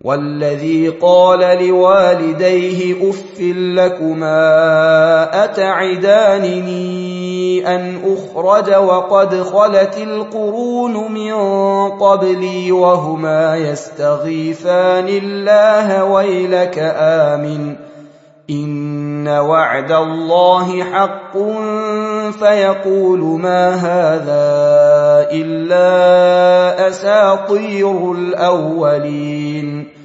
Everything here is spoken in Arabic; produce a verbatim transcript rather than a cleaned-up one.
والذي قال لوالديه أف لكما أتعدانني أن أخرج وقد خلت القرون من قبلي وهما يستغيثان الله ويلك آمن إن وعد الله حق فيقول ما هذا إلا أساطير الأولين